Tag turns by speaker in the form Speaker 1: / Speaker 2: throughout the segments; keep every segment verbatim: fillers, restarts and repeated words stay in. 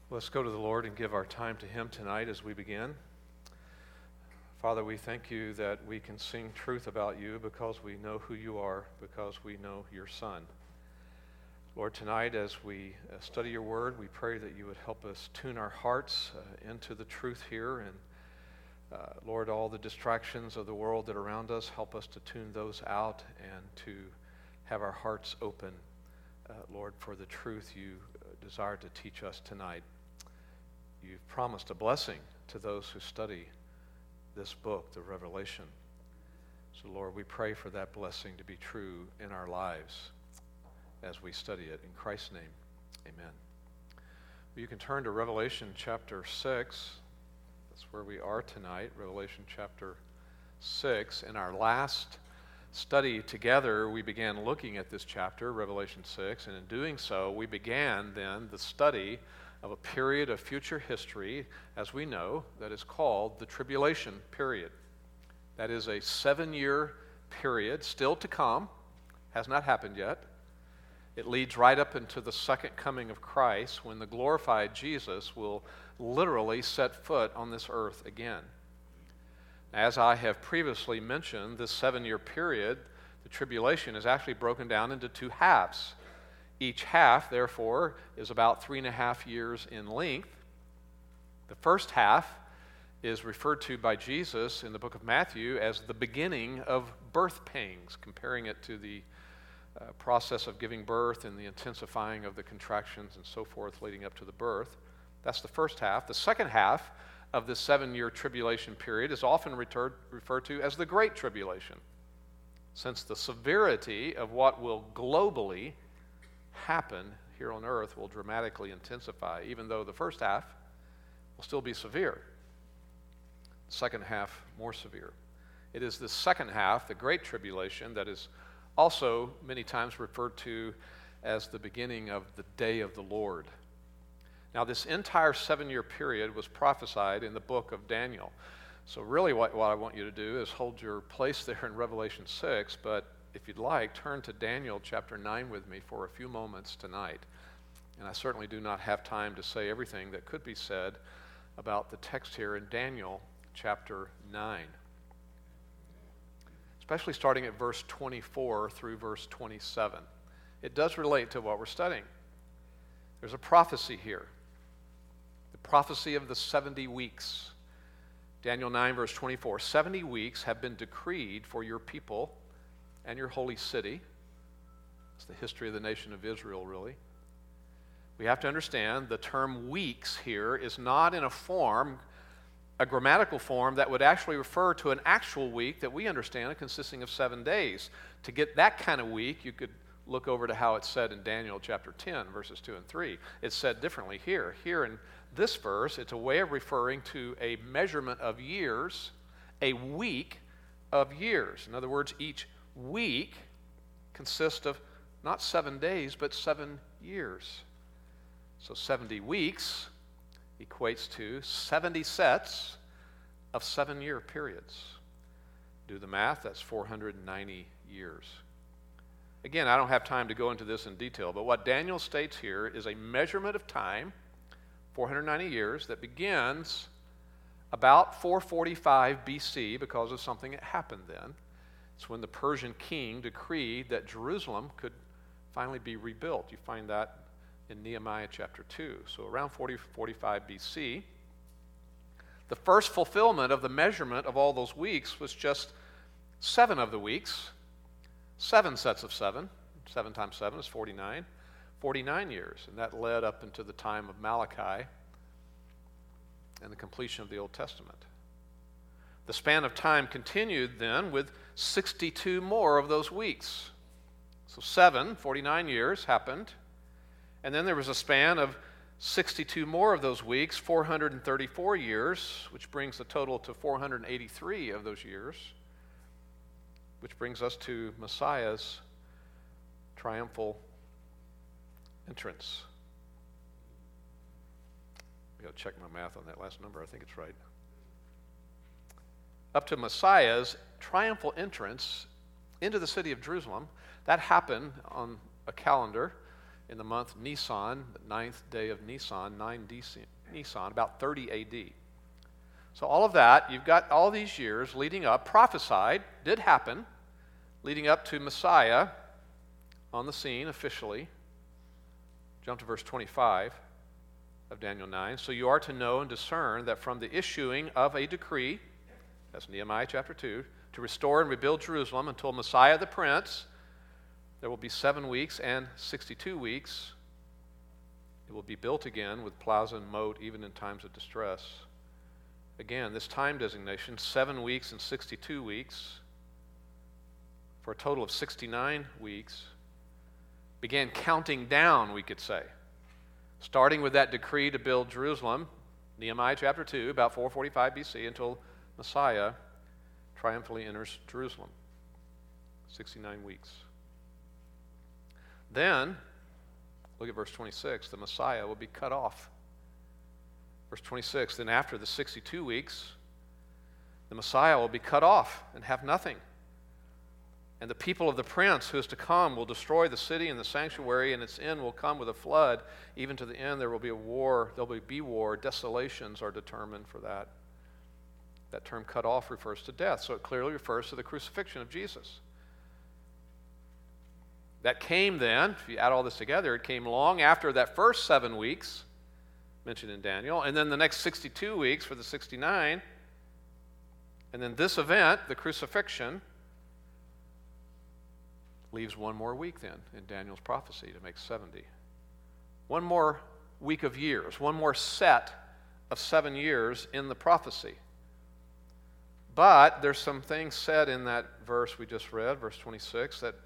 Speaker 1: Let's go to the Lord and give our time to Him tonight as we begin. Father, we thank you that we can sing truth about you because we know who you are, because we know your Son. Lord, tonight as we uh, study your word, we pray that you would help us tune our hearts uh, into the truth here. And uh, Lord, all the distractions of the world that are around us, help us to tune those out and to have our hearts open, uh, Lord, for the truth you uh, desire to teach us tonight. You've promised a blessing to those who study this book, the Revelation. So, Lord, we pray for that blessing to be true in our lives as we study it. In Christ's name, amen. You can turn to Revelation chapter six. That's where we are tonight, Revelation chapter six. In our last study together, we began looking at this chapter, Revelation six, and in doing so, we began then the study of a period of future history, as we know, that is called the tribulation period. That is a seven-year period still to come, has not happened yet. It leads right up into the second coming of Christ, when the glorified Jesus will literally set foot on this earth again. As I have previously mentioned, this seven-year period, the tribulation, is actually broken down into two halves. Each half, therefore, is about three and a half years in length. The first half is referred to by Jesus in the book of Matthew as the beginning of birth pangs, comparing it to the uh, process of giving birth and the intensifying of the contractions and so forth leading up to the birth. That's the first half. The second half of this seven-year tribulation period is often referred, referred to as the Great Tribulation, since the severity of what will globally happen here on earth will dramatically intensify, even though the first half will still be severe. The second half more severe. It is the second half, the Great Tribulation, that is also many times referred to as the beginning of the day of the Lord. Now, this entire seven-year period was prophesied in the book of Daniel. So really what, what I want you to do is hold your place there in Revelation six, but if you'd like, turn to Daniel chapter nine with me for a few moments tonight. And I certainly do not have time to say everything that could be said about the text here in Daniel chapter nine, especially starting at verse twenty-four through verse twenty-seven. It does relate to what we're studying. There's a prophecy here, the prophecy of the seventy weeks. Daniel nine, verse twenty-four, seventy weeks have been decreed for your people and your holy city. It's the history of the nation of Israel, really. We have to understand the term weeks here is not in a form, a grammatical form that would actually refer to an actual week that we understand consisting of seven days. To get that kind of week, you could look over to how it's said in Daniel chapter ten, verses two and three. It's said differently here. Here in this verse, it's a way of referring to a measurement of years, a week of years. In other words, each week consists of not seven days, but seven years. So seventy weeks equates to seventy sets of seven-year periods. Do the math, that's four hundred ninety years. Again, I don't have time to go into this in detail, but what Daniel states here is a measurement of time, four hundred ninety years, that begins about four forty-five B C because of something that happened then. It's when the Persian king decreed that Jerusalem could finally be rebuilt. You find that in Nehemiah chapter two. So around forty forty-five B C, the first fulfillment of the measurement of all those weeks was just seven of the weeks, seven sets of seven. Seven times seven is forty-nine. forty-nine years, and that led up into the time of Malachi and the completion of the Old Testament. The span of time continued then with sixty-two more of those weeks. So seven, forty-nine years happened, and then there was a span of sixty-two more of those weeks, four hundred thirty-four years, which brings the total to four hundred eighty-three of those years, which brings us to Messiah's triumphal entrance. I've got to check my math on that last number. I think it's right. Up to Messiah's triumphal entrance into the city of Jerusalem. That happened on a calendar in the month Nisan, the ninth day of Nisan, nine Nisan, about thirty A D. So all of that, you've got all these years leading up, prophesied, did happen, leading up to Messiah on the scene officially. Jump to verse twenty-five of Daniel nine. So you are to know and discern that from the issuing of a decree, that's Nehemiah chapter two, to restore and rebuild Jerusalem until Messiah the Prince, there will be seven weeks and sixty-two weeks. It will be built again with plaza and moat, even in times of distress. Again, this time designation, seven weeks and sixty-two weeks, for a total of sixty-nine weeks, began counting down, we could say, starting with that decree to build Jerusalem, Nehemiah chapter two, about four forty-five B C, until Messiah triumphantly enters Jerusalem. sixty-nine weeks. Then, look at verse twenty-six, the Messiah will be cut off. Verse twenty-six, then after the sixty-two weeks, the Messiah will be cut off and have nothing. And the people of the prince who is to come will destroy the city and the sanctuary, and its end will come with a flood. Even to the end there will be a war, there will be war, desolations are determined for that. That term cut off refers to death, so it clearly refers to the crucifixion of Jesus. That came then, if you add all this together, it came long after that first seven weeks mentioned in Daniel, and then the next sixty-two weeks for the sixty-nine, and then this event, the crucifixion, leaves one more week then in Daniel's prophecy to make seventy. One more week of years, one more set of seven years in the prophecy. But there's some things said in that verse we just read, verse twenty-six, that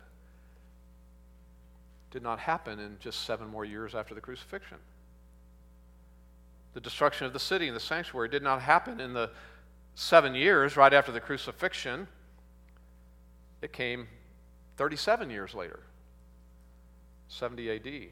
Speaker 1: did not happen in just seven more years after the crucifixion. The destruction of the city and the sanctuary did not happen in the seven years right after the crucifixion. It came thirty-seven years later, seventy A D.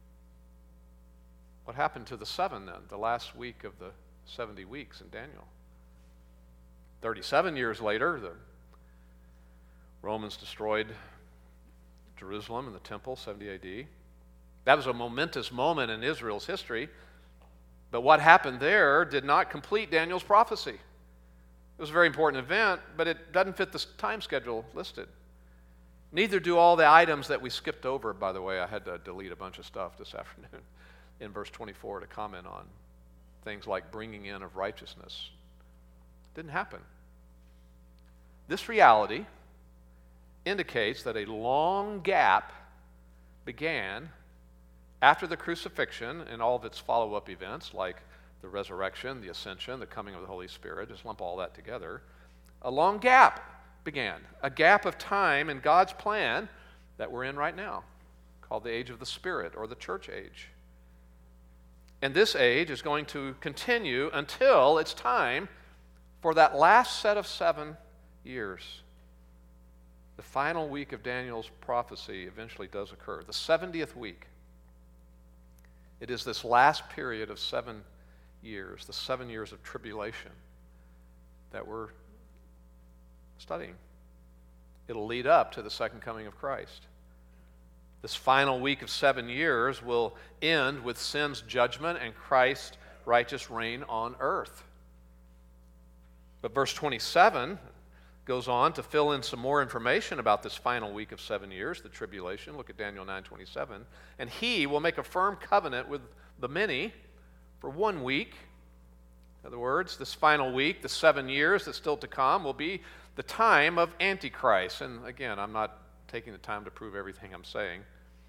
Speaker 1: What happened to the seven then, the last week of the seventy weeks in Daniel? thirty-seven years later, the Romans destroyed Jerusalem and the temple, seventy A D. That was a momentous moment in Israel's history. But what happened there did not complete Daniel's prophecy. It was a very important event, but it doesn't fit the time schedule listed. Neither do all the items that we skipped over, by the way. I had to delete a bunch of stuff this afternoon in verse twenty-four to comment on. Things like bringing in of righteousness. Didn't happen. This reality indicates that a long gap began after the crucifixion and all of its follow-up events, like the resurrection, the ascension, the coming of the Holy Spirit, just lump all that together. A long gap began, a gap of time in God's plan that we're in right now, called the age of the Spirit or the church age. And this age is going to continue until it's time for that last set of seven years. The final week of Daniel's prophecy eventually does occur, the seventieth week. It is this last period of seven years, the seven years of tribulation that we're studying. It'll lead up to the second coming of Christ. This final week of seven years will end with sin's judgment and Christ's righteous reign on earth. But verse twenty-seven goes on to fill in some more information about this final week of seven years, the tribulation. Look at Daniel nine twenty-seven. And he will make a firm covenant with the many for one week. In other words, this final week, the seven years that's still to come, will be the time of Antichrist. And again, I'm not taking the time to prove everything I'm saying.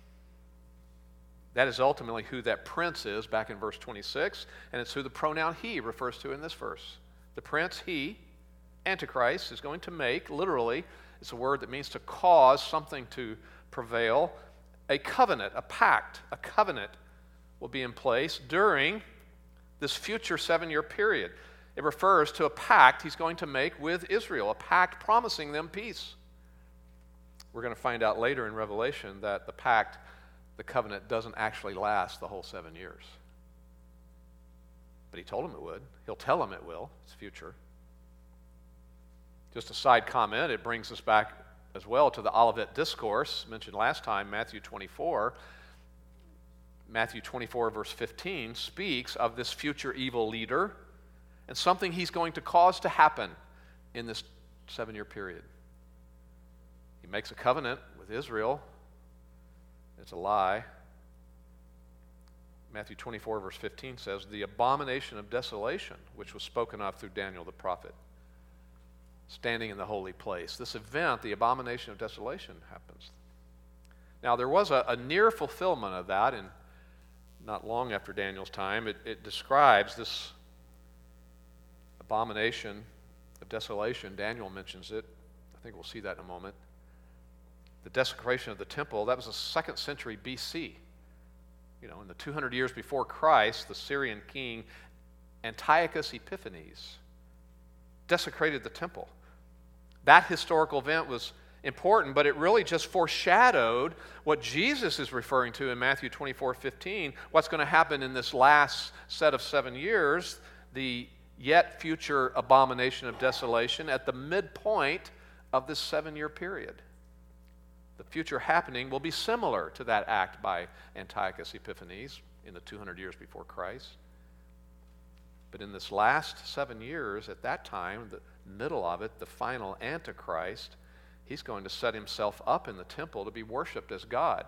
Speaker 1: That is ultimately who that prince is back in verse twenty-six, and it's who the pronoun he refers to in this verse. The prince, he, Antichrist, is going to make, literally, it's a word that means to cause something to prevail, a covenant, a pact, a covenant will be in place during this future seven-year period. It refers to a pact he's going to make with Israel, a pact promising them peace. We're going to find out later in Revelation that the pact, the covenant, doesn't actually last the whole seven years. But he told them it would. He'll tell them it will. It's future. Just a side comment, it brings us back as well to the Olivet Discourse mentioned last time, Matthew twenty-four. Matthew twenty-four, verse fifteen, speaks of this future evil leader and something he's going to cause to happen in this seven-year period. He makes a covenant with Israel. It's a lie. Matthew twenty-four, verse fifteen says, the abomination of desolation, which was spoken of through Daniel the prophet, standing in the holy place. This event, the abomination of desolation, happens. Now, there was a, a near fulfillment of that, and not long after Daniel's time. It, it describes this abomination of desolation. Daniel mentions it. I think we'll see that in a moment. The desecration of the temple, that was the second century B C. You know, in the two hundred years before Christ, the Syrian king Antiochus Epiphanes desecrated the temple. That historical event was important, but it really just foreshadowed what Jesus is referring to in Matthew twenty-four fifteen, what's going to happen in this last set of seven years, the yet future abomination of desolation at the midpoint of this seven-year period. The future happening will be similar to that act by Antiochus Epiphanes in the two hundred years before Christ. But in this last seven years, at that time, the middle of it, the final Antichrist, he's going to set himself up in the temple to be worshipped as God.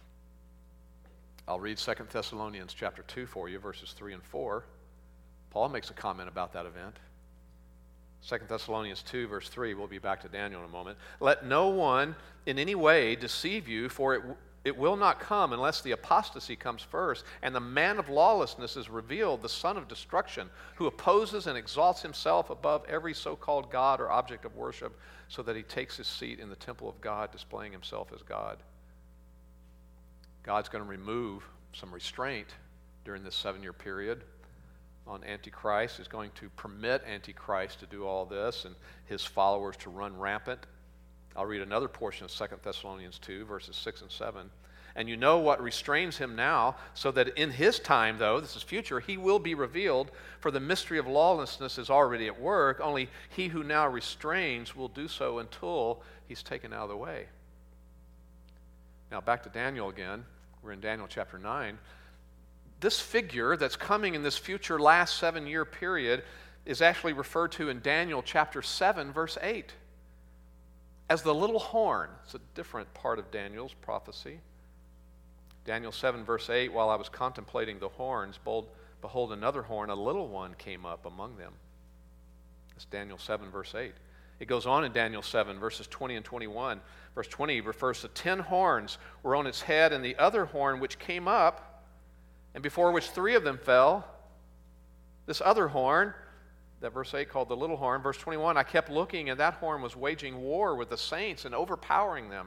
Speaker 1: I'll read Second Thessalonians chapter two for you, verses three and four. Paul makes a comment about that event. Second Thessalonians two, verse three, we'll be back to Daniel in a moment. Let no one in any way deceive you, for it, it will not come unless the apostasy comes first, and the man of lawlessness is revealed, the son of destruction, who opposes and exalts himself above every so-called God or object of worship, so that he takes his seat in the temple of God, displaying himself as God. God's going to remove some restraint during this seven-year period on Antichrist. Is going to permit Antichrist to do all this and his followers to run rampant. I'll read another portion of Second Thessalonians two, verses six and seven. And you know what restrains him now, so that in his time, though, this is future, he will be revealed, for the mystery of lawlessness is already at work. Only he who now restrains will do so until he's taken out of the way. Now back to Daniel again. We're in Daniel chapter nine. This figure that's coming in this future last seven-year period is actually referred to in Daniel chapter seven, verse eight, as the little horn. It's a different part of Daniel's prophecy. Daniel seven, verse eight, while I was contemplating the horns, behold, another horn, a little one, came up among them. That's Daniel seven, verse eight. It goes on in Daniel seven, verses twenty and twenty-one. Verse twenty refers to ten horns were on its head, and the other horn which came up, and before which three of them fell, this other horn, that verse eight called the little horn, verse twenty-one, I kept looking, and that horn was waging war with the saints and overpowering them.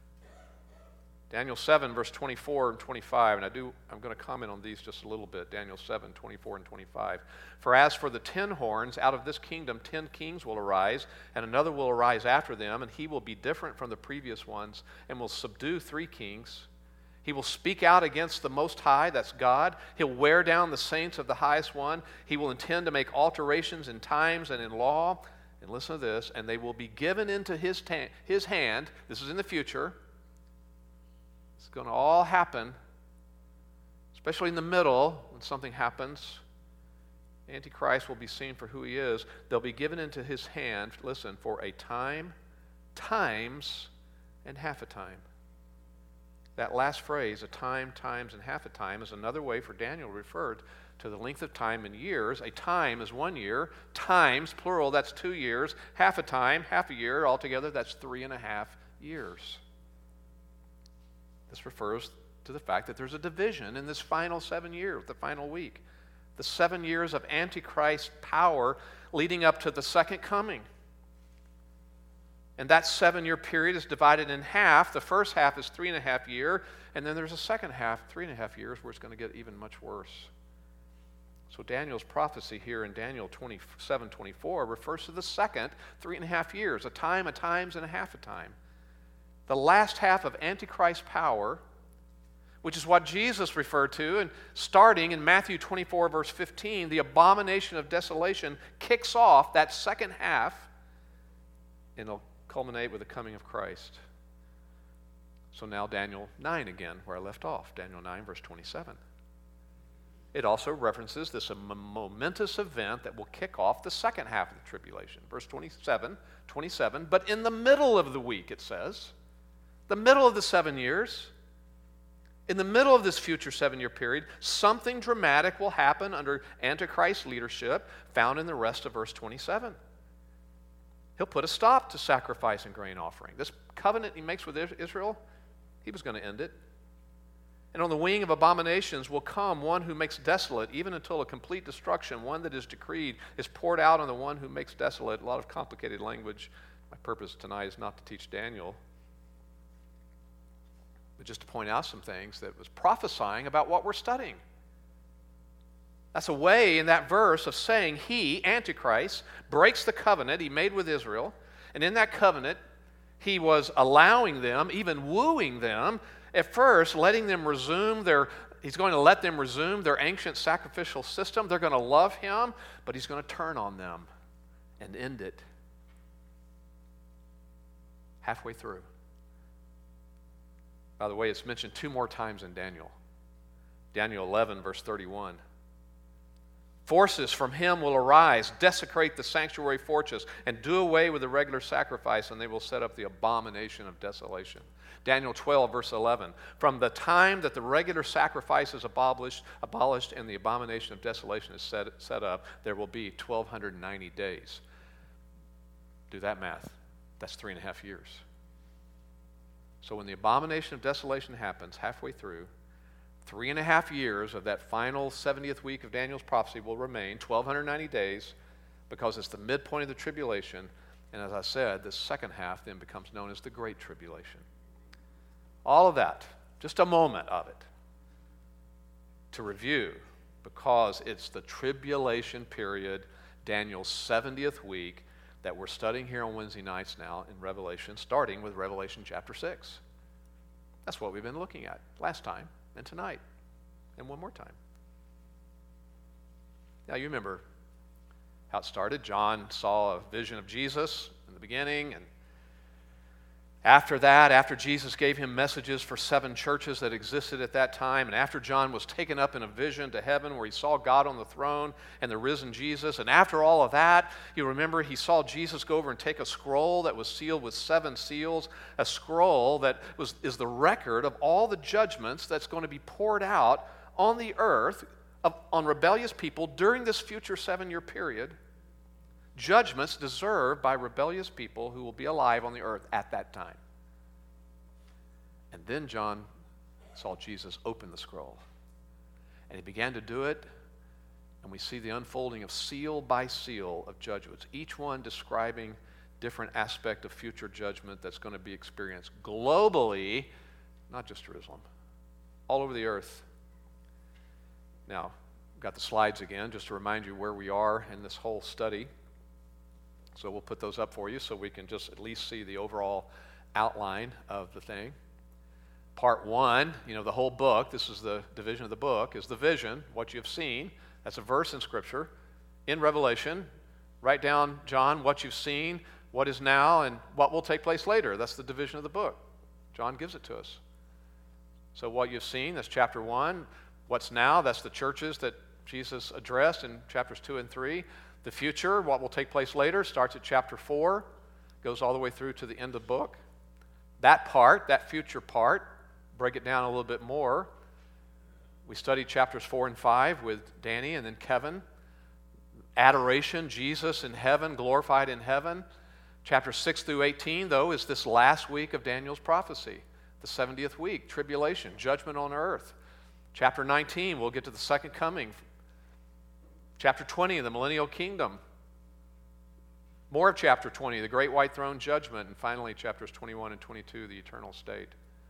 Speaker 1: Daniel seven, verse twenty-four and twenty-five, and I do, I'm going to comment on these just a little bit. Daniel seven, twenty-four and twenty-five. For as for the ten horns, out of this kingdom ten kings will arise, and another will arise after them, and he will be different from the previous ones, and will subdue three kings. He will speak out against the Most High, that's God. He'll wear down the saints of the Highest One. He will intend to make alterations in times and in law. And listen to this, and they will be given into his, ta- his hand. This is in the future. It's going to all happen, especially in the middle when something happens. Antichrist will be seen for who he is. They'll be given into his hand, listen, for a time, times, and half a time. That last phrase, a time, times, and half a time, is another way for Daniel referred to the length of time in years. A time is one year. Times, plural, that's two years. Half a time, half a year. Altogether, that's three and a half years. This refers to the fact that there's a division in this final seven years, the final week. The seven years of Antichrist power leading up to the second coming. And that seven-year period is divided in half. The first half is three and a half year, and then there's a second half, three and a half years, where it's going to get even much worse. So Daniel's prophecy here in Daniel twenty-seven twenty-four refers to the second three and a half years, a time, a times, and a half a time. The last half of Antichrist power, which is what Jesus referred to, and starting in Matthew twenty-four, verse fifteen, the abomination of desolation kicks off that second half, and it'll culminate with the coming of Christ. So now Daniel nine again, where I left off. Daniel nine, verse twenty-seven. It also references this momentous event that will kick off the second half of the tribulation. Verse twenty-seven, twenty-seven, but in the middle of the week, it says, the middle of the seven years, in the middle of this future seven-year period, something dramatic will happen under Antichrist's leadership, found in the rest of verse twenty-seven. He'll put a stop to sacrifice and grain offering. This covenant he makes with Israel, he was going to end it. And on the wing of abominations will come one who makes desolate, even until a complete destruction. One that is decreed is poured out on the one who makes desolate. A lot of complicated language. My purpose tonight is not to teach Daniel, but just to point out some things that was prophesying about what we're studying. That's a way in that verse of saying he, Antichrist, breaks the covenant he made with Israel. And in that covenant, he was allowing them, even wooing them, at first, letting them resume their, he's going to let them resume their ancient sacrificial system. They're going to love him, but he's going to turn on them and end it halfway through. By the way, it's mentioned two more times in Daniel. Daniel eleven, verse thirty-one. Forces from him will arise, desecrate the sanctuary fortress, and do away with the regular sacrifice, and they will set up the abomination of desolation. Daniel twelve, verse eleven. From the time that the regular sacrifice is abolished, abolished and the abomination of desolation is set, set up, there will be twelve ninety days. Do that math. That's three and a half years. So when the abomination of desolation happens halfway through, three and a half years of that final seventieth week of Daniel's prophecy will remain, twelve ninety days, because it's the midpoint of the tribulation. And as I said, the second half then becomes known as the Great Tribulation. All of that, just a moment of it to review, because it's the tribulation period, Daniel's seventieth week, that we're studying here on Wednesday nights now in Revelation, starting with Revelation chapter six. That's what we've been looking at last time and tonight and one more time. Now you remember how it started. John saw a vision of Jesus in the beginning, and after that, after Jesus gave him messages for seven churches that existed at that time, and after John was taken up in a vision to heaven where he saw God on the throne and the risen Jesus, and after all of that, you remember he saw Jesus go over and take a scroll that was sealed with seven seals, a scroll that was is the record of all the judgments that's going to be poured out on the earth of, on rebellious people during this future seven-year period. Judgments deserved by rebellious people who will be alive on the earth at that time. And then John saw Jesus open the scroll. And he began to do it, and we see the unfolding of seal by seal of judgments, each one describing different aspect of future judgment that's going to be experienced globally, not just Jerusalem, all over the earth. Now, I've got the slides again just to remind you where we are in this whole study. So we'll put those up for you so we can just at least see the overall outline of the thing. Part one, you know, the whole book, this is the division of the book, is the vision, what you've seen. That's a verse in Scripture. In Revelation, write down, John, what you've seen, what is now, and what will take place later. That's the division of the book. John gives it to us. So what you've seen, that's chapter one. What's now, that's the churches that Jesus addressed in chapters two and three. The future, what will take place later, starts at chapter four, goes all the way through to the end of the book. That part, that future part, break it down a little bit more. We studied chapters four and five with Danny and then Kevin. Adoration, Jesus in heaven, glorified in heaven. Chapter six through eighteen, though, is this last week of Daniel's prophecy, the seventieth week, tribulation, judgment on earth. Chapter nineteen, we'll get to the second coming. Chapter twenty, the millennial kingdom. More of chapter twenty, the great white throne judgment. And finally, chapters twenty-one and twenty-two, the eternal state.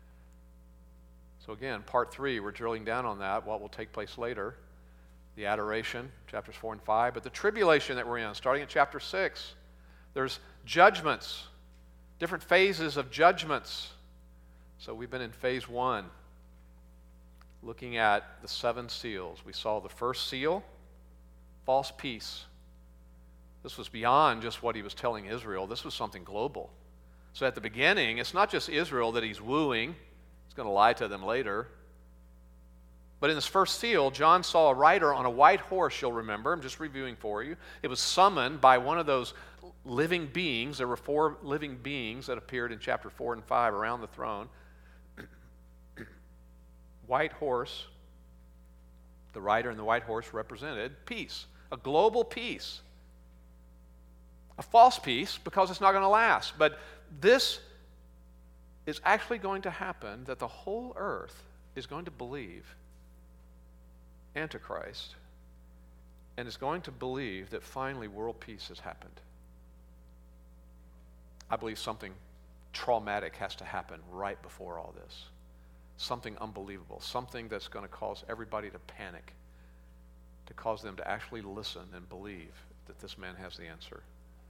Speaker 1: So again, part three, we're drilling down on that, what will take place later. The adoration, chapters four and five. But the tribulation that we're in, starting at chapter six, there's judgments, different phases of judgments. So we've been in phase one, looking at the seven seals. We saw the first seal, false peace. This was beyond just what he was telling Israel. This was something global. So at the beginning, it's not just Israel that he's wooing. going to lie to them later. But in this first seal, John saw a rider on a white horse, you'll remember. I'm just reviewing for you. It was summoned by one of those living beings. There were four living beings that appeared in chapter four and five around the throne. White horse. The rider and the white horse represented peace, a global peace. A false peace because it's not going to last. But this is actually going to happen, that the whole earth is going to believe Antichrist and is going to believe that finally world peace has happened. I believe something traumatic has to happen right before all this. Something unbelievable, something that's going to cause everybody to panic, to cause them to actually listen and believe that this man has the answer.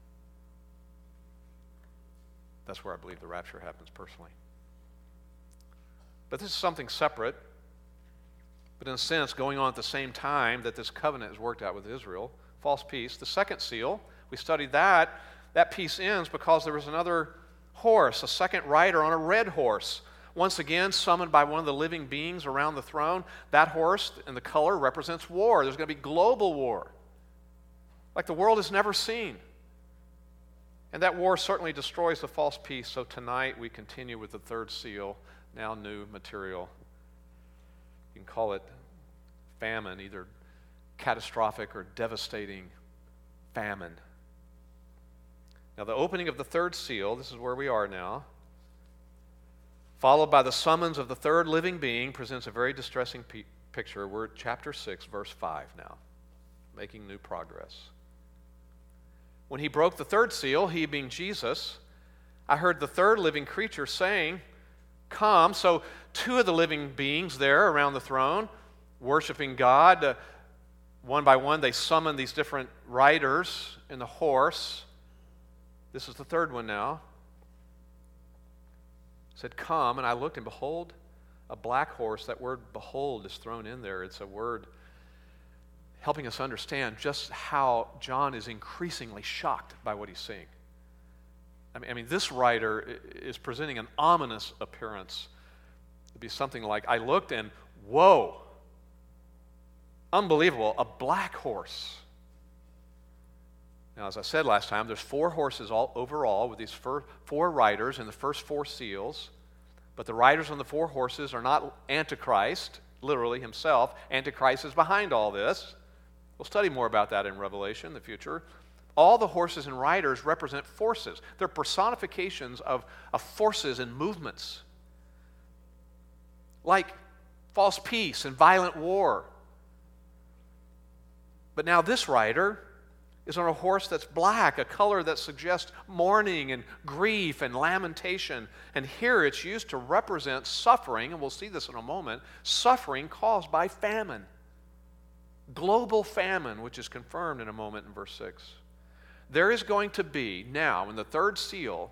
Speaker 1: That's where I believe the rapture happens personally. But this is something separate, but in a sense going on at the same time that this covenant is worked out with Israel. False peace. The second seal, we studied that. That peace ends because there was another horse, a second rider on a red horse. Once again, summoned by one of the living beings around the throne. That horse and the color represents war. There's going to be global war, like the world has never seen. And that war certainly destroys the false peace. So tonight we continue with the third seal, now new material. You can call it famine, either catastrophic or devastating famine. Now the opening of the third seal, this is where we are now, followed by the summons of the third living being, presents a very distressing pe- picture. We're at chapter six, verse five now, making new progress. When he broke the third seal, he being Jesus, I heard the third living creature saying, "Come." So two of the living beings there around the throne, worshiping God, uh, one by one they summon these different riders and the horse. This is the third one now. Said, "Come," and I looked, and behold, a black horse. That word "behold" is thrown in there. It's a word helping us understand just how John is increasingly shocked by what he's seeing. I mean, I mean this writer is presenting an ominous appearance. It'd be something like, I looked and, whoa, unbelievable, a black horse. Now, as I said last time, there's four horses all overall with these four, four riders in the first four seals. But the riders on the four horses are not Antichrist, literally himself. Antichrist is behind all this. We'll study more about that in Revelation in the future. All the horses and riders represent forces. They're personifications of, of forces and movements, like false peace and violent war. But now this rider is on a horse that's black, a color that suggests mourning and grief and lamentation. And here it's used to represent suffering, and we'll see this in a moment, suffering caused by famine. Global famine, which is confirmed in a moment in verse six. There is going to be now, in the third seal,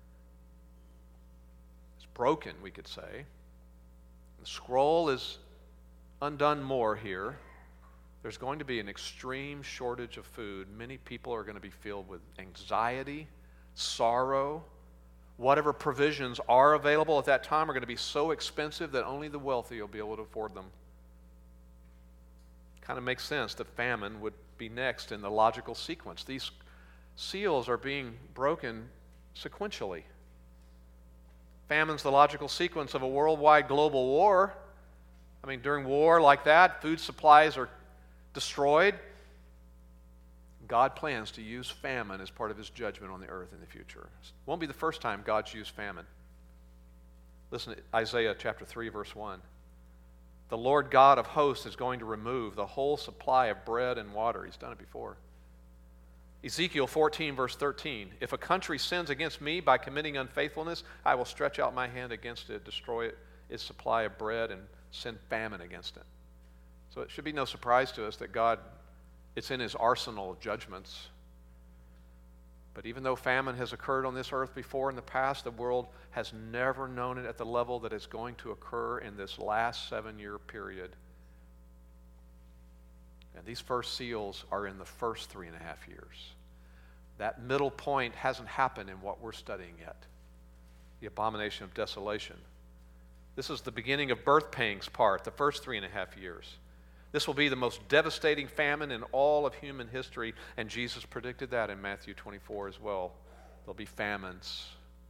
Speaker 1: it's broken, we could say. The scroll is undone more here. There's going to be an extreme shortage of food. Many people are going to be filled with anxiety, sorrow. Whatever provisions are available at that time are going to be so expensive that only the wealthy will be able to afford them. Kind of makes sense that famine would be next in the logical sequence. These seals are being broken sequentially. Famine's the logical sequence of a worldwide global war. I mean, during war like that, food supplies are destroyed. God plans to use famine as part of his judgment on the earth in the future. It won't be the first time God's used famine. Listen to Isaiah chapter three, verse one. The Lord God of hosts is going to remove the whole supply of bread and water. He's done it before. Ezekiel fourteen, verse thirteen. If a country sins against me by committing unfaithfulness, I will stretch out my hand against it, destroy it, its supply of bread, and send famine against it. So it should be no surprise to us that God, it's in his arsenal of judgments. But even though famine has occurred on this earth before in the past, the world has never known it at the level that it's going to occur in this last seven-year period. And these first seals are in the first three and a half years. That middle point hasn't happened in what we're studying yet. The abomination of desolation. This is the beginning of birth pangs part, the first three and a half years. This will be the most devastating famine in all of human history, and Jesus predicted that in Matthew twenty-four as well. There'll be famines.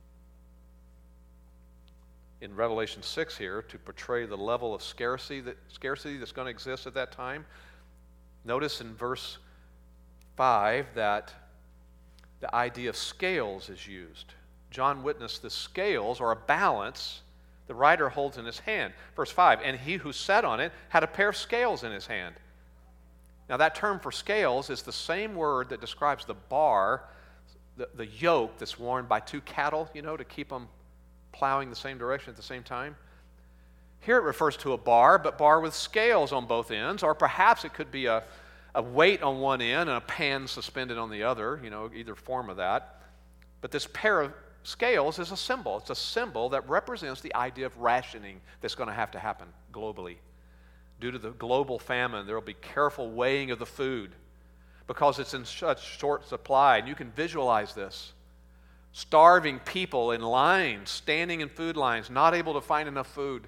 Speaker 1: In Revelation six here, to portray the level of scarcity, that, scarcity that's going to exist at that time, notice in verse five that the idea of scales is used. John witnessed the scales, or a balance, the writer holds in his hand. Verse five, and he who sat on it had a pair of scales in his hand. Now that term for scales is the same word that describes the bar, the, the yoke that's worn by two cattle, you know, to keep them plowing the same direction at the same time. Here it refers to a bar, but bar with scales on both ends, or perhaps it could be a, a weight on one end and a pan suspended on the other, you know, either form of that. But this pair of scales is a symbol. It's a symbol that represents the idea of rationing that's going to have to happen globally. Due to the global famine, there will be careful weighing of the food because it's in such short supply. And you can visualize this. Starving people in lines, standing in food lines, not able to find enough food.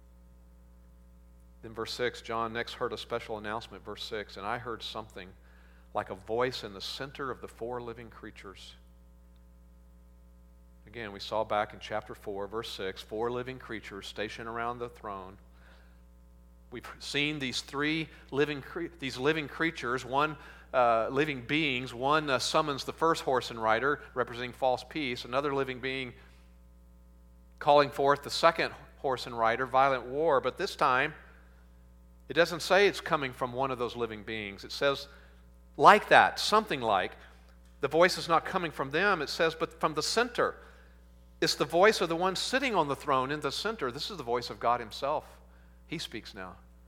Speaker 1: Then verse six, John next heard a special announcement, verse six, and I heard something like a voice in the center of the four living creatures. Again, we saw back in chapter four, verse six, four living creatures stationed around the throne. We've seen these three living cre- these living creatures, one uh, living beings. One uh, summons the first horse and rider, representing false peace. Another living being calling forth the second horse and rider, violent war. But this time, it doesn't say it's coming from one of those living beings. It says like that, something like. The voice is not coming from them, it says, but from the center. It's the voice of the one sitting on the throne in the center. This is the voice of God himself. He speaks now.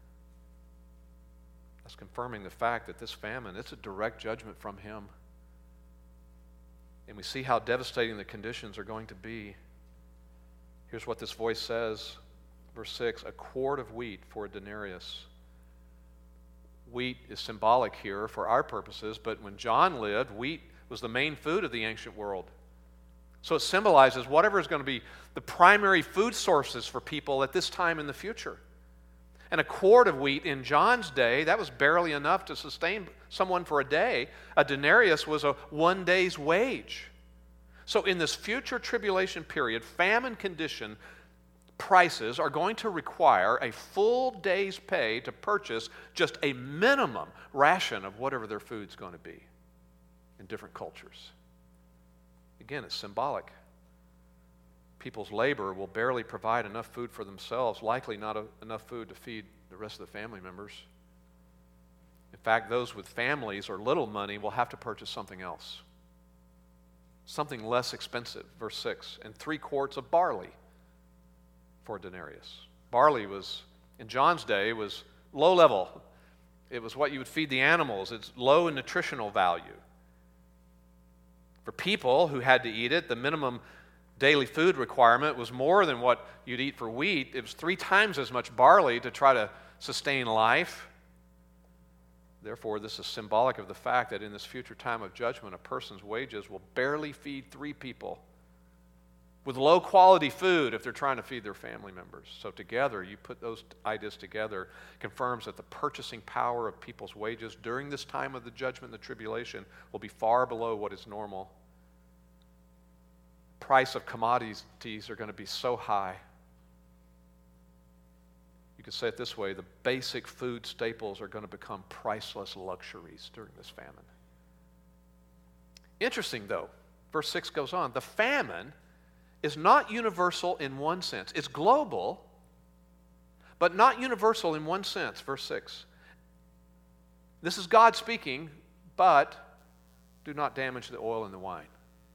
Speaker 1: That's confirming the fact that this famine, it's a direct judgment from him. And we see how devastating the conditions are going to be. Here's what this voice says, verse six, a quart of wheat for a denarius. Wheat is symbolic here for our purposes, but when John lived, wheat was the main food of the ancient world. So it symbolizes whatever is going to be the primary food sources for people at this time in the future. And a quart of wheat in John's day, that was barely enough to sustain someone for a day. A denarius was a one day's wage. So in this future tribulation period, famine condition, prices are going to require a full day's pay to purchase just a minimum ration of whatever their food's going to be in different cultures. Again, it's symbolic. People's labor will barely provide enough food for themselves, likely not a, enough food to feed the rest of the family members. In fact, those with families or little money will have to purchase something else. Something less expensive, verse six, and three quarts of barley for a denarius. Barley was, in John's day, was low level. It was what you would feed the animals. It's low in nutritional value. For people who had to eat it, the minimum daily food requirement was more than what you'd eat for wheat. It was three times as much barley to try to sustain life. Therefore, this is symbolic of the fact that in this future time of judgment, a person's wages will barely feed three people with low quality food if they're trying to feed their family members. So together, you put those ideas together, confirms that the purchasing power of people's wages during this time of the judgment and the tribulation will be far below what is normal. Price of commodities are going to be so high. You could say it this way, the basic food staples are going to become priceless luxuries during this famine. Interesting though, verse six goes on, the famine is not universal in one sense. It's global, but not universal in one sense. Verse six. This is God speaking, but do not damage the oil and the wine.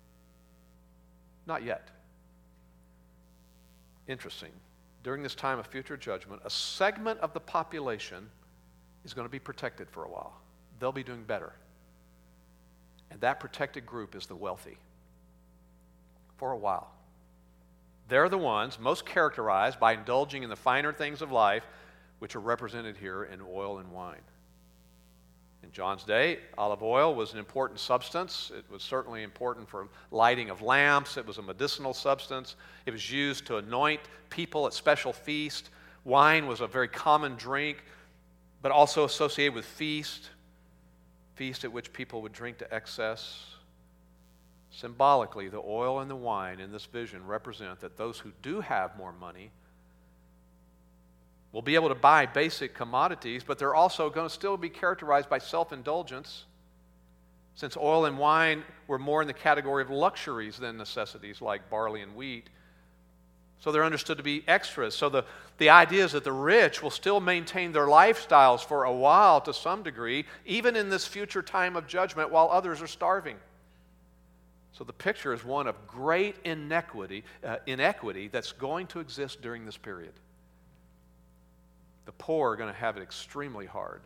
Speaker 1: Not yet. Interesting. During this time of future judgment, a segment of the population is going to be protected for a while. They'll be doing better. And that protected group is the wealthy. For a while. They're the ones most characterized by indulging in the finer things of life, which are represented here in oil and wine. In John's day, olive oil was an important substance. It was certainly important for lighting of lamps. It was a medicinal substance. It was used to anoint people at special feasts. Wine was a very common drink, but also associated with feast, feast at which people would drink to excess. Symbolically, the oil and the wine in this vision represent that those who do have more money will be able to buy basic commodities, but they're also going to still be characterized by self-indulgence, since oil and wine were more in the category of luxuries than necessities like barley and wheat. So they're understood to be extras. So the, the idea is that the rich will still maintain their lifestyles for a while to some degree, even in this future time of judgment, while others are starving. So the picture is one of great inequity, uh, inequity that's going to exist during this period. The poor are going to have it extremely hard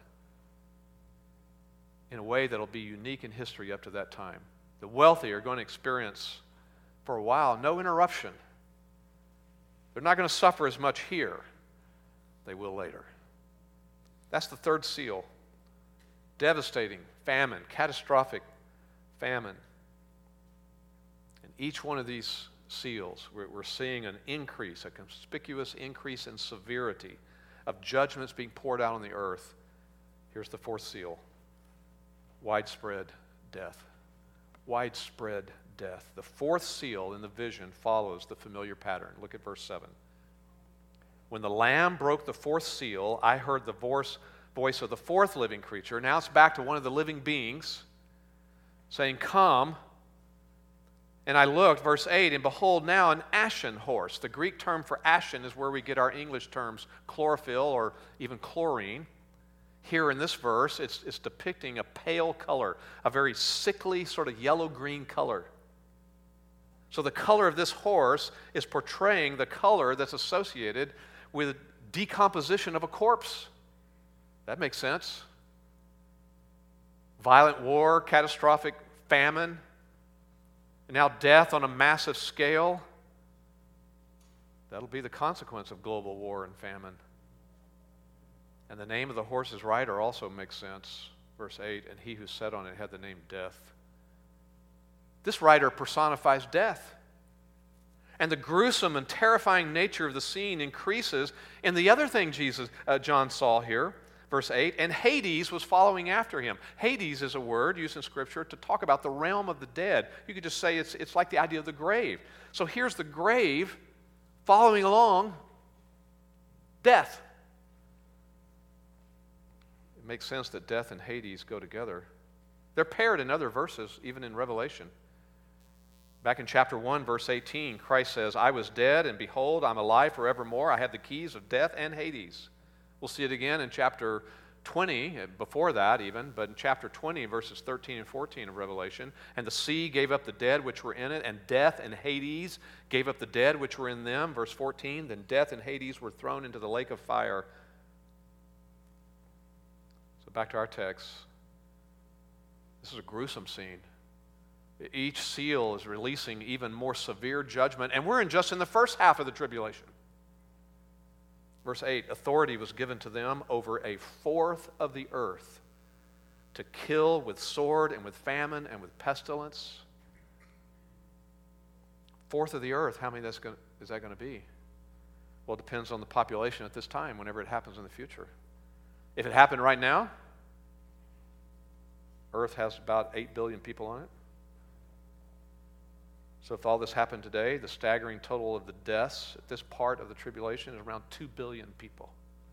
Speaker 1: in a way that will be unique in history up to that time. The wealthy are going to experience, for a while, no interruption. They're not going to suffer as much here. They will later. That's the third seal. Devastating famine, catastrophic famine. In each one of these seals, we're, we're seeing an increase, a conspicuous increase in severity of judgments being poured out on the earth. Here's the fourth seal. Widespread death. Widespread death. The fourth seal in the vision follows the familiar pattern. Look at verse seven. When the Lamb broke the fourth seal, I heard the voice, voice of the fourth living creature. Now it's back to one of the living beings saying, "Come." And I looked, verse eight, and behold now an ashen horse. The Greek term for ashen is where we get our English terms chlorophyll or even chlorine. Here in this verse, it's, it's depicting a pale color, a very sickly sort of yellow-green color. So the color of this horse is portraying the color that's associated with decomposition of a corpse. That makes sense. Violent war, catastrophic famine, and now death on a massive scale. That'll be the consequence of global war and famine. And the name of the horse's rider also makes sense. Verse eight, and he who sat on it had the name Death. This rider personifies death. And the gruesome and terrifying nature of the scene increases in the other thing Jesus, uh, John saw here. Verse eight, and Hades was following after him. Hades is a word used in Scripture to talk about the realm of the dead. You could just say it's, it's like the idea of the grave. So here's the grave following along death. It makes sense that death and Hades go together. They're paired in other verses, even in Revelation. Back in chapter one, verse eighteen, Christ says, I was dead, and behold, I'm alive forevermore. I have the keys of death and Hades. We'll see it again in chapter twenty, before that even, but in chapter twenty, verses thirteen and fourteen of Revelation, and the sea gave up the dead which were in it, and death and Hades gave up the dead which were in them. Verse fourteen, then death and Hades were thrown into the lake of fire. So back to our text. This is a gruesome scene. Each seal is releasing even more severe judgment, and we're in just in the first half of the tribulation. Verse eight, authority was given to them over a fourth of the earth to kill with sword and with famine and with pestilence. Fourth of the earth, how many that's going, is that going to be? Well, it depends on the population at this time, whenever it happens in the future. If it happened right now, Earth has about eight billion people on it. So if all this happened today, the staggering total of the deaths at this part of the tribulation is around two billion people.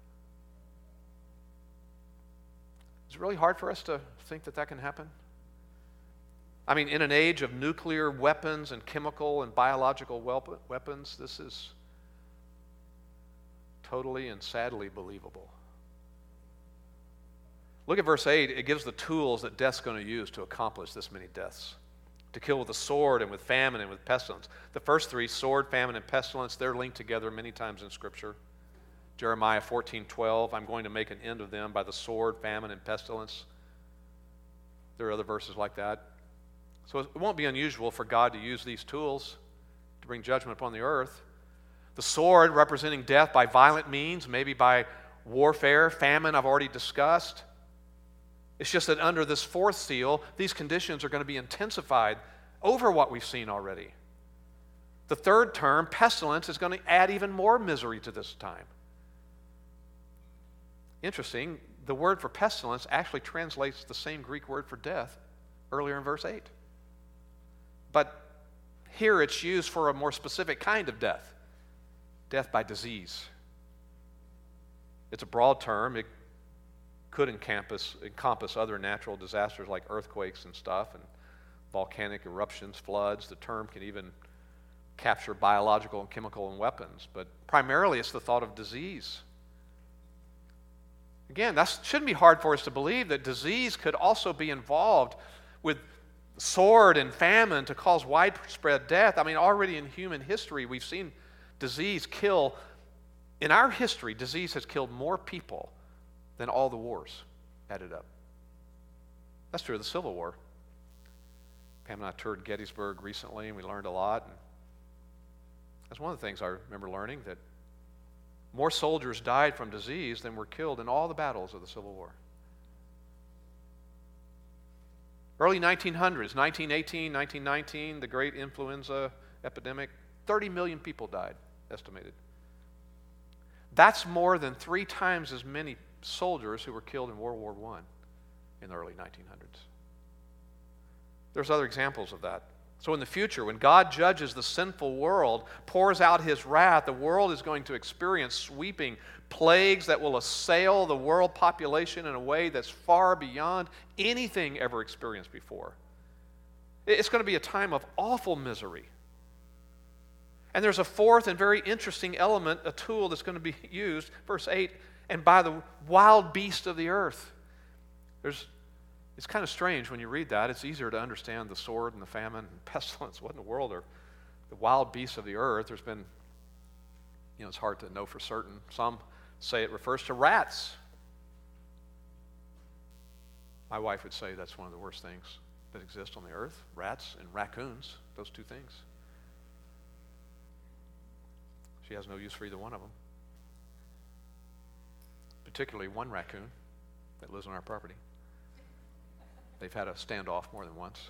Speaker 1: Is it really hard for us to think that that can happen? I mean, in an age of nuclear weapons and chemical and biological weapons, this is totally and sadly believable. Look at verse eight. It gives the tools that death's going to use to accomplish this many deaths. To kill with a sword and with famine and with pestilence. The first three, sword, famine, and pestilence, they're linked together many times in Scripture. Jeremiah fourteen twelve, I'm going to make an end of them by the sword, famine, and pestilence. There are other verses like that. So it won't be unusual for God to use these tools to bring judgment upon the earth. The sword representing death by violent means, maybe by warfare, famine I've already discussed. It's just that under this fourth seal, these conditions are going to be intensified over what we've seen already. The third term, pestilence, is going to add even more misery to this time. Interesting, the word for pestilence actually translates the same Greek word for death earlier in verse eight. But here it's used for a more specific kind of death, death by disease. It's a broad term. It could encompass, encompass other natural disasters like earthquakes and stuff, and volcanic eruptions, floods. The term can even capture biological and chemical and weapons, but primarily it's the thought of disease. Again, that shouldn't be hard for us to believe that disease could also be involved with sword and famine to cause widespread death. I mean, already in human history, we've seen disease kill. In our history, disease has killed more people than all the wars added up. That's true of the Civil War. Pam and I toured Gettysburg recently, and we learned a lot. And that's one of the things I remember learning, that more soldiers died from disease than were killed in all the battles of the Civil War. Early nineteen hundreds, nineteen eighteen, nineteen nineteen, the great influenza epidemic, thirty million people died, estimated. That's more than three times as many soldiers who were killed in World War One in the early nineteen hundreds. There's other examples of that. So in the future, when God judges the sinful world, pours out his wrath, the world is going to experience sweeping plagues that will assail the world population in a way that's far beyond anything ever experienced before. It's going to be a time of awful misery. And there's a fourth and very interesting element, a tool that's going to be used, verse eight, and by the wild beasts of the earth. There's It's kind of strange when you read that. It's easier to understand the sword and the famine and pestilence. What in the world are the wild beasts of the earth? There's been, you know, it's hard to know for certain. Some say it refers to rats. My wife would say that's one of the worst things that exist on the earth. Rats and raccoons, those two things. She has no use for either one of them. Particularly one raccoon that lives on our property. They've had a standoff more than once.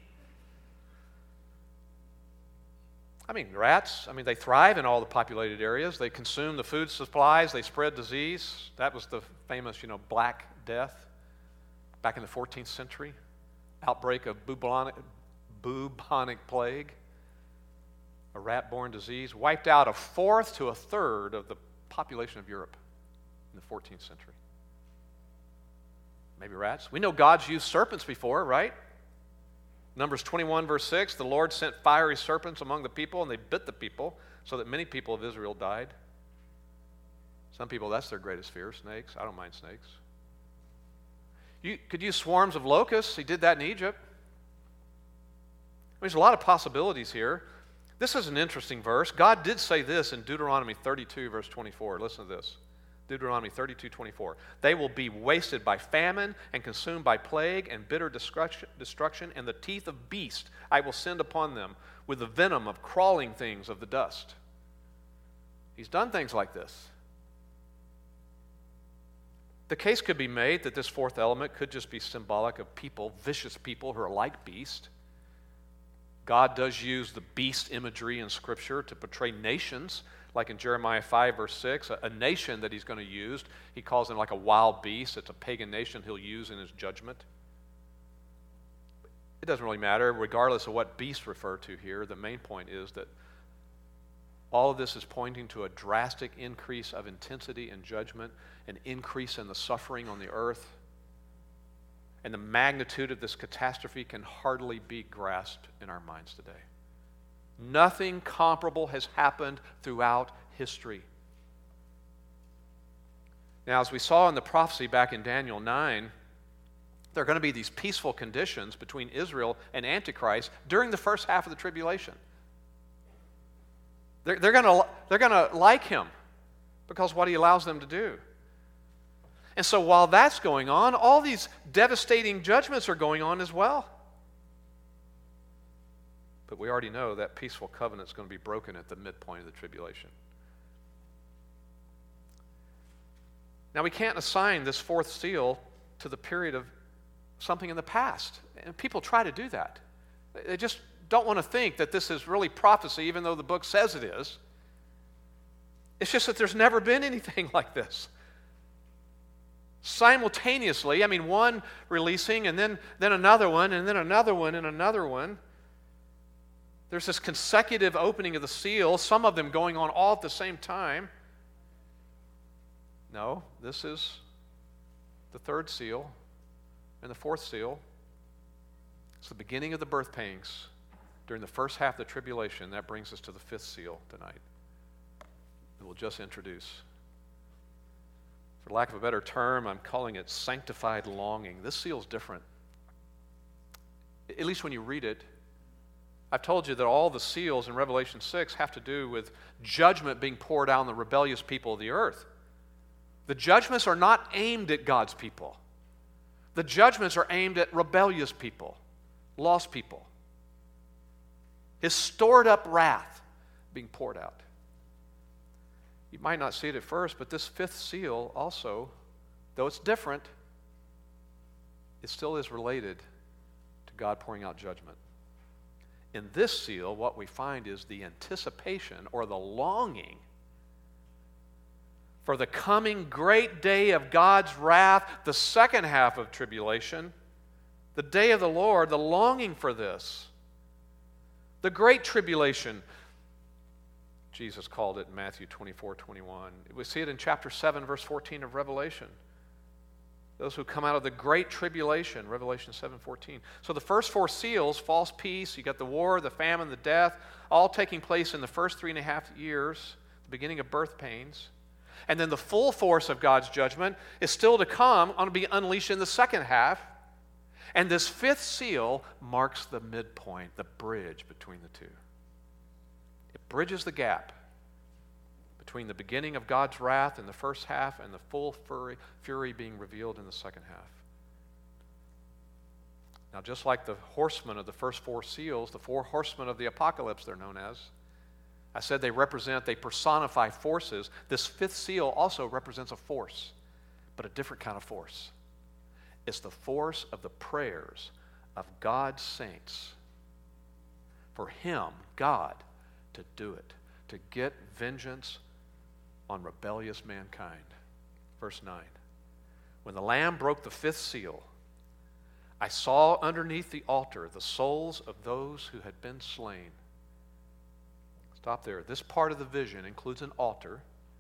Speaker 1: I mean, rats, I mean, they thrive in all the populated areas. They consume the food supplies. They spread disease. That was the famous, you know, Black Death back in the fourteenth century. Outbreak of bubonic, bubonic plague, a rat-borne disease, wiped out a fourth to a third of the population of Europe in the fourteenth century. Maybe rats. We know God's used serpents before, right? Numbers twenty-one, verse six, the Lord sent fiery serpents among the people, and they bit the people, so that many people of Israel died. Some people, that's their greatest fear, snakes. I don't mind snakes. You could use swarms of locusts. He did that in Egypt. There's a lot of possibilities here. This is an interesting verse. God did say this in Deuteronomy thirty-two, verse twenty-four. Listen to this. Deuteronomy thirty-two, twenty-four. They will be wasted by famine and consumed by plague and bitter destruction, and the teeth of beast I will send upon them with the venom of crawling things of the dust. He's done things like this. The case could be made that this fourth element could just be symbolic of people, vicious people who are like beast. God does use the beast imagery in Scripture to portray nations. Like in Jeremiah five, verse six, a, a nation that he's going to use, he calls them like a wild beast. It's a pagan nation he'll use in his judgment. It doesn't really matter, regardless of what beast refer to here. The main point is that all of this is pointing to a drastic increase of intensity and judgment, an increase in the suffering on the earth. And the magnitude of this catastrophe can hardly be grasped in our minds today. Nothing comparable has happened throughout history. Now, as we saw in the prophecy back in Daniel nine, there are going to be these peaceful conditions between Israel and Antichrist during the first half of the tribulation. They're, they're going to, they're going to like him because of what he allows them to do. And so while that's going on, all these devastating judgments are going on as well. But we already know that peaceful covenant is going to be broken at the midpoint of the tribulation. Now, we can't assign this fourth seal to the period of something in the past. And people try to do that. They just don't want to think that this is really prophecy, even though the book says it is. It's just that there's never been anything like this. Simultaneously, I mean, one releasing and then, then another one and then another one and another one. There's this consecutive opening of the seal, some of them going on all at the same time. No, this is the third seal and the fourth seal. It's the beginning of the birth pangs during the first half of the tribulation. That brings us to the fifth seal tonight that we'll just introduce. For lack of a better term, I'm calling it sanctified longing. This seal is different. At least when you read it. I've told you that all the seals in Revelation six have to do with judgment being poured out on the rebellious people of the earth. The judgments are not aimed at God's people. The judgments are aimed at rebellious people, lost people. His stored up wrath being poured out. You might not see it at first, but this fifth seal also, though it's different, it still is related to God pouring out judgment. In this seal, what we find is the anticipation or the longing for the coming great day of God's wrath, the second half of tribulation, the day of the Lord, the longing for this. The great tribulation, Jesus called it in Matthew twenty-four twenty-one. We see it in chapter seven, verse fourteen of Revelation. Those who come out of the great tribulation, Revelation seven fourteen. So the first four seals, false peace, you got the war, the famine, the death, all taking place in the first three and a half years, the beginning of birth pains. And then the full force of God's judgment is still to come, on to be unleashed in the second half. And this fifth seal marks the midpoint, the bridge between the two. It bridges the gap between the beginning of God's wrath in the first half and the full fury, fury being revealed in the second half. Now, just like the horsemen of the first four seals, the four horsemen of the apocalypse, they're known as, I said they represent, they personify forces. This fifth seal also represents a force, but a different kind of force. It's the force of the prayers of God's saints for Him, God, to do it, to get vengeance on rebellious mankind. Verse nine. When the Lamb broke the fifth seal, I saw underneath the altar the souls of those who had been slain. Stop there. This part of the vision includes an altar.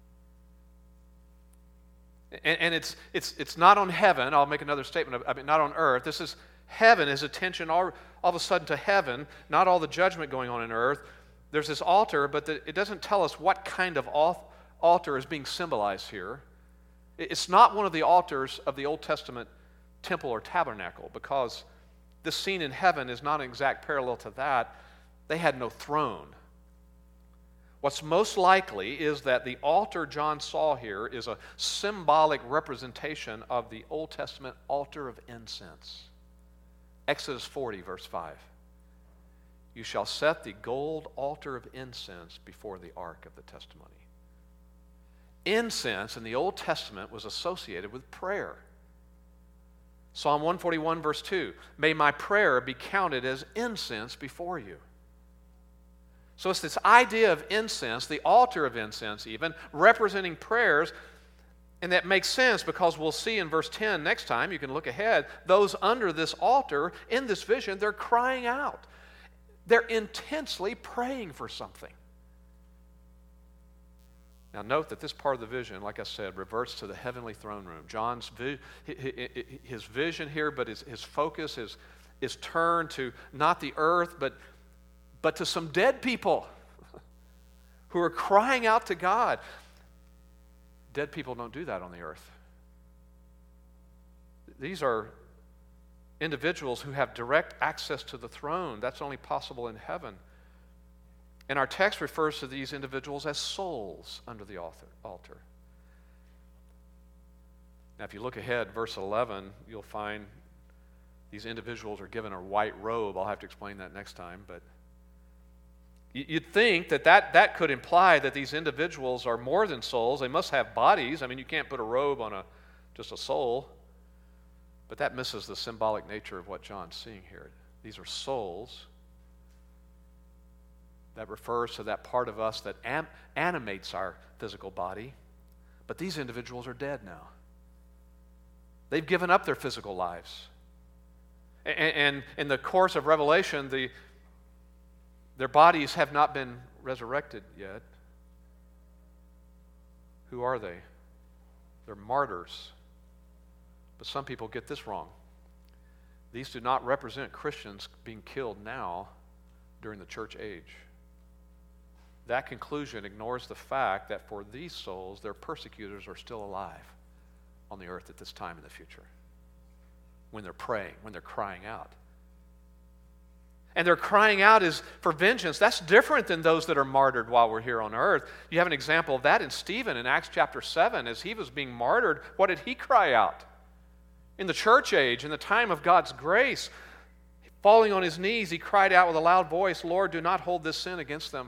Speaker 1: And, and it's, it's, it's not on heaven. I'll make another statement. I mean, not on earth. This is heaven, is attention all, all of a sudden to heaven, not all the judgment going on in earth. There's this altar, but the, it doesn't tell us what kind of altar is being symbolized here. It's not one of the altars of the Old Testament temple or tabernacle, because this scene in heaven is not an exact parallel to that. They had no throne. What's most likely is that the altar John saw here is a symbolic representation of the Old Testament altar of incense. Exodus forty, verse five. You shall set the gold altar of incense before the ark of the testimony. Incense in the Old Testament was associated with prayer. Psalm one forty-one, verse two. May my prayer be counted as incense before you. So it's this idea of incense, the altar of incense even, representing prayers, and that makes sense because we'll see in verse ten next time, you can look ahead, those under this altar, in this vision, they're crying out. They're intensely praying for something. Now note that this part of the vision, like I said, reverts to the heavenly throne room. John's vi- his vision here, but his, his focus is, is turned to not the earth, but but to some dead people who are crying out to God. Dead people don't do that on the earth. These are individuals who have direct access to the throne. That's only possible in heaven. And our text refers to these individuals as souls under the altar. Now, if you look ahead, verse eleven, you'll find these individuals are given a white robe. I'll have to explain that next time, but you'd think that, that that could imply that these individuals are more than souls. They must have bodies. I mean, you can't put a robe on a just a soul. But that misses the symbolic nature of what John's seeing here. These are souls. That refers to that part of us that am- animates our physical body. But these individuals are dead now. They've given up their physical lives. And, and in the course of Revelation, the, their bodies have not been resurrected yet. Who are they? They're martyrs. But some people get this wrong. These do not represent Christians being killed now during the church age. That conclusion ignores the fact that for these souls, their persecutors are still alive on the earth at this time in the future. When they're praying, when they're crying out. And their crying out is for vengeance. That's different than those that are martyred while we're here on earth. You have an example of that in Stephen in Acts chapter seven. As he was being martyred, what did he cry out? In the church age, in the time of God's grace, falling on his knees, he cried out with a loud voice, Lord, do not hold this sin against them.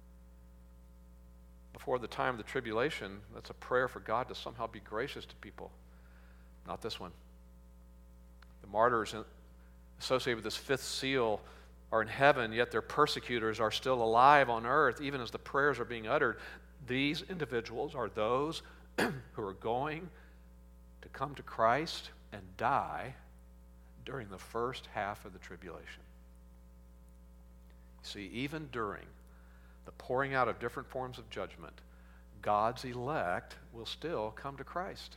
Speaker 1: Before the time of the tribulation, that's a prayer for God to somehow be gracious to people. Not this one. The martyrs associated with this fifth seal are in heaven, yet their persecutors are still alive on earth, even as the prayers are being uttered. These individuals are those who are going to come to Christ and die during the first half of the tribulation. See, even during the pouring out of different forms of judgment, God's elect will still come to Christ.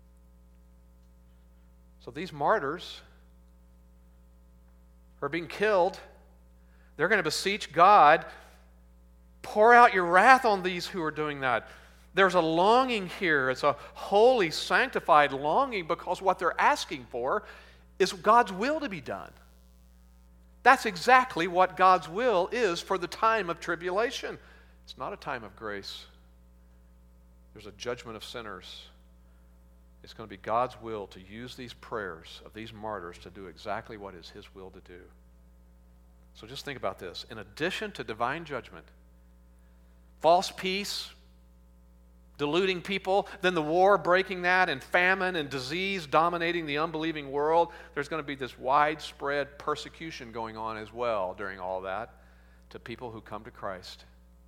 Speaker 1: So these martyrs who are being killed, they're going to beseech God, pour out your wrath on these who are doing that. There's a longing here. It's a holy, sanctified longing because what they're asking for is God's will to be done. That's exactly what God's will is for the time of tribulation. It's not a time of grace. There's a judgment of sinners. It's going to be God's will to use these prayers of these martyrs to do exactly what is His will to do. So just think about this. In addition to divine judgment, false peace, deluding people, then the war breaking that, and famine and disease dominating the unbelieving world, there's going to be this widespread persecution going on as well during all that to people who come to Christ.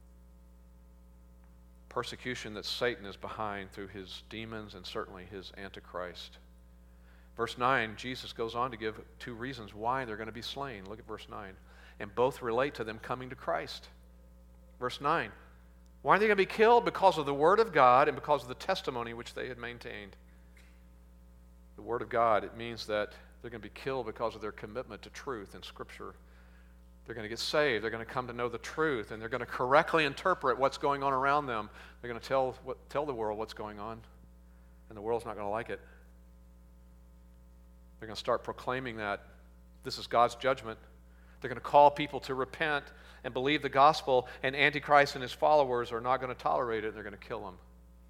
Speaker 1: Persecution that Satan is behind through his demons and certainly his Antichrist. Verse nine, Jesus goes on to give two reasons why they're going to be slain. Look at verse nine. And both relate to them coming to Christ. Verse nine. Why are they going to be killed? Because of the Word of God and because of the testimony which they had maintained. The Word of God, it means that they're going to be killed because of their commitment to truth and Scripture. They're going to get saved. They're going to come to know the truth, and they're going to correctly interpret what's going on around them. They're going to tell what, tell the world what's going on, and the world's not going to like it. They're going to start proclaiming that this is God's judgment. They're going to call people to repent and believe the gospel, and Antichrist and his followers are not going to tolerate it, and they're going to kill them.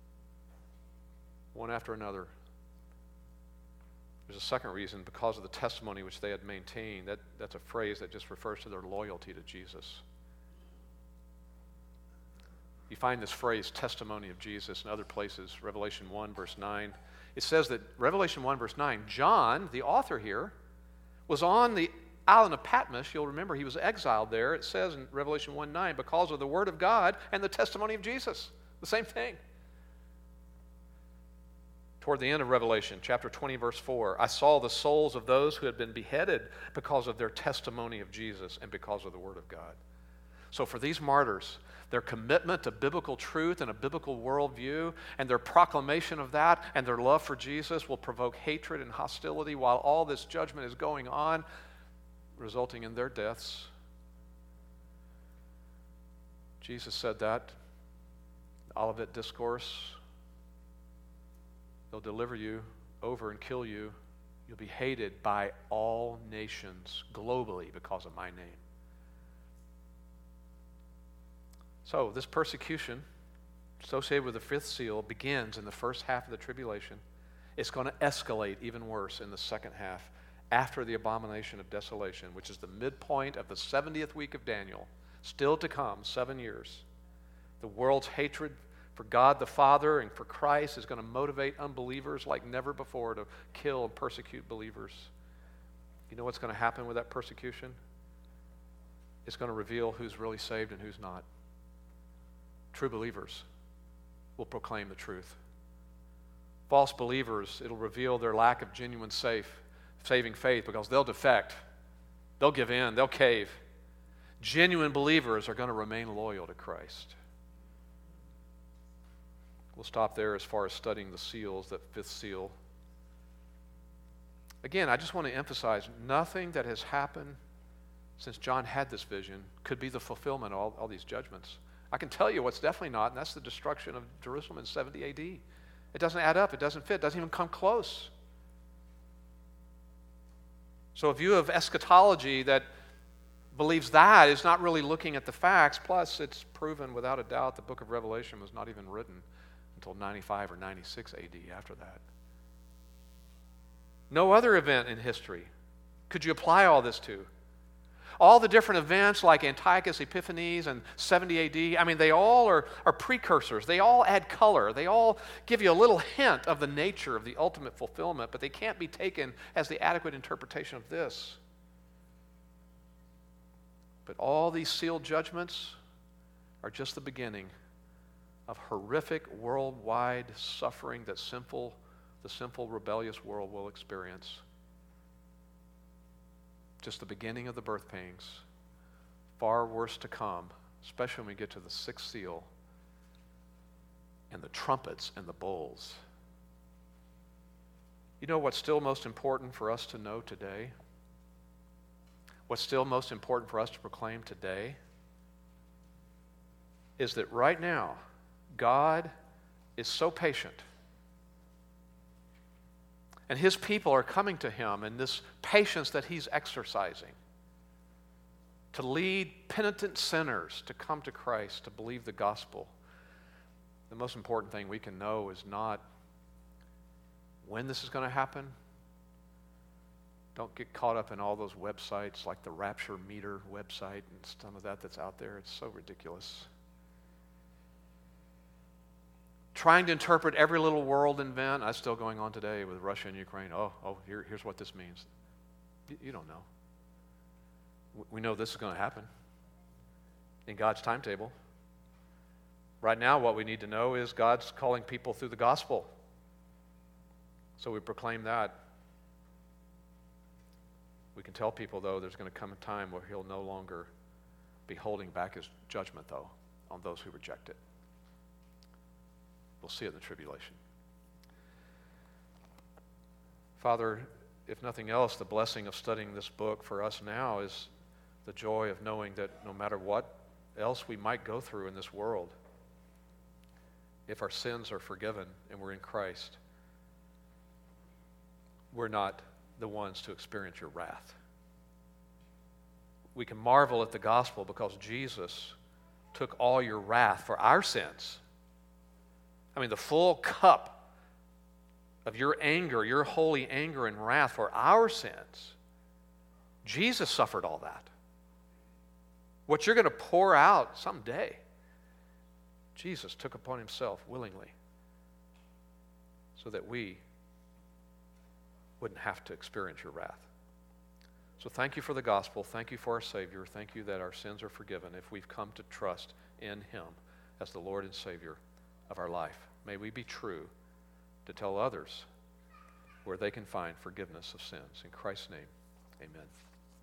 Speaker 1: One after another. There's a second reason, because of the testimony which they had maintained. That, that's a phrase that just refers to their loyalty to Jesus. You find this phrase, testimony of Jesus, in other places. Revelation one, verse nine. It says that, Revelation one, verse nine, John, the author here, was on the island of Patmos. You'll remember he was exiled there. It says in Revelation one nine, because of the word of God and the testimony of Jesus. The same thing. Toward the end of Revelation, chapter twenty, verse four, I saw the souls of those who had been beheaded because of their testimony of Jesus and because of the word of God. So for these martyrs, their commitment to biblical truth and a biblical worldview and their proclamation of that and their love for Jesus will provoke hatred and hostility while all this judgment is going on, resulting in their deaths. Jesus said that, the Olivet Discourse. They'll deliver you over and kill you. You'll be hated by all nations globally because of my name. So this persecution associated with the fifth seal begins in the first half of the tribulation. It's going to escalate even worse in the second half after the abomination of desolation, which is the midpoint of the seventieth week of Daniel, still to come, seven years. The world's hatred for God the Father and for Christ is going to motivate unbelievers like never before to kill and persecute believers. You know what's going to happen with that persecution? It's going to reveal who's really saved and who's not. True believers will proclaim the truth. False believers, it'll reveal their lack of genuine safe, saving faith because they'll defect. They'll give in. They'll cave. Genuine believers are going to remain loyal to Christ. We'll stop there as far as studying the seals, that fifth seal. Again, I just want to emphasize, nothing that has happened since John had this vision could be the fulfillment of all, all these judgments. I can tell you what's definitely not, and that's the destruction of Jerusalem in seventy A D. It doesn't add up. It doesn't fit. It doesn't even come close. So a view of eschatology that believes that is not really looking at the facts. Plus, it's proven without a doubt the book of Revelation was not even written until ninety-five or ninety-six A D after that. No other event in history could you apply all this to. All the different events like Antiochus Epiphanes and seventy A D, I mean, they all are, are precursors. They all add color. They all give you a little hint of the nature of the ultimate fulfillment, but they can't be taken as the adequate interpretation of this. But all these sealed judgments are just the beginning of horrific worldwide suffering that sinful, the sinful, rebellious world will experience. Just the beginning of the birth pains. Far worse to come, especially when we get to the sixth seal and the trumpets and the bowls. You know what's still most important for us to know today? What's still most important for us to proclaim today is that right now, God is so patient. And his people are coming to him in this patience that he's exercising to lead penitent sinners to come to Christ, to believe the gospel. The most important thing we can know is not when this is going to happen. Don't get caught up in all those websites like the Rapture Meter website and some of that that's out there. It's so ridiculous. Trying to interpret every little world event. That's still going on today with Russia and Ukraine. Oh, oh, here, here's what this means. You, you don't know. We know this is going to happen in God's timetable. Right now, what we need to know is God's calling people through the gospel. So we proclaim that. We can tell people, though, there's going to come a time where he'll no longer be holding back his judgment, though, on those who reject it. We'll see it in the tribulation. Father, if nothing else, the blessing of studying this book for us now is the joy of knowing that no matter what else we might go through in this world, if our sins are forgiven and we're in Christ, we're not the ones to experience your wrath. We can marvel at the gospel because Jesus took all your wrath for our sins. I mean, the full cup of your anger, your holy anger and wrath for our sins. Jesus suffered all that. What you're going to pour out someday, Jesus took upon himself willingly so that we wouldn't have to experience your wrath. So thank you for the gospel. Thank you for our Savior. Thank you that our sins are forgiven if we've come to trust in him as the Lord and Savior of our life. May we be true to tell others where they can find forgiveness of sins. In Christ's name, amen.